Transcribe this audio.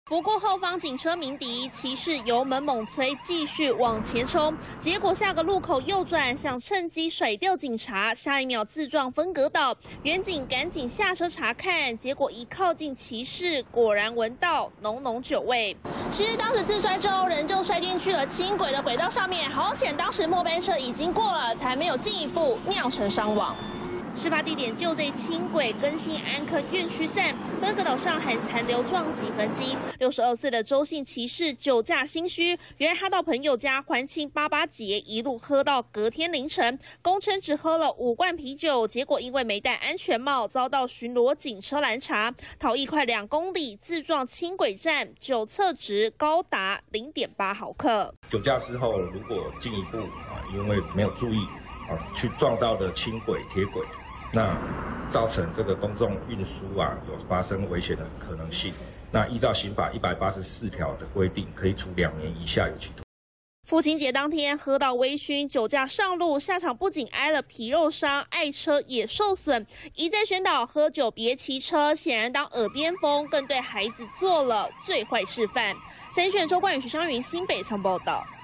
不顾后方警车鸣笛，骑士油门猛催，继续往前冲。结果下个路口右转，想趁机甩掉警察，下一秒自撞分隔岛。远警赶紧下车查看，结果一靠近骑士，果然闻到浓浓酒味。其实当时自摔之后，人就摔进去了轻轨的轨道上面，好险当时末班车已经过了，才没有进一步酿成伤亡。事发地点就在轻轨更新安坑院区站，分隔岛上还残留撞击痕迹。62岁的周姓骑士酒驾心虚，原来他到朋友家欢庆88节，一路喝到隔天凌晨，供称只喝了5罐啤酒，结果因为没戴安全帽，遭到巡逻警车拦查，逃逸快2公里，自撞轻轨站，酒测值高达0.8毫克。 酒驾之后，如果进一步因为没有注意去撞到的轻轨、铁轨。那造成这个公众运输有发生危险的可能性。那依照刑法184条的规定，可以处2年以下有期徒刑。 父亲节当天喝到微醺，酒驾上路，下场不仅挨了皮肉伤，爱车也受损。一再宣导喝酒别骑车，显然当耳边风，更对孩子做了最坏示范。3立新闻周冠宇、徐湘云新北仓报道。